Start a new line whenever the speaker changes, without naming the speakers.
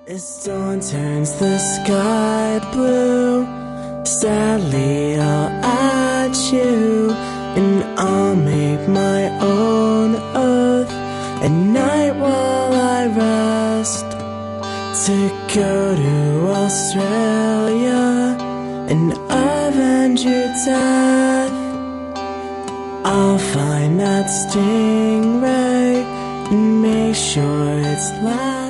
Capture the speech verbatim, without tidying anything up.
As dawn turns the sky blue, sadly I'll add you, and I'll make my own oath at night while I rest, to go to Australia and avenge your death. I'll find that stingray and make sure it's loud.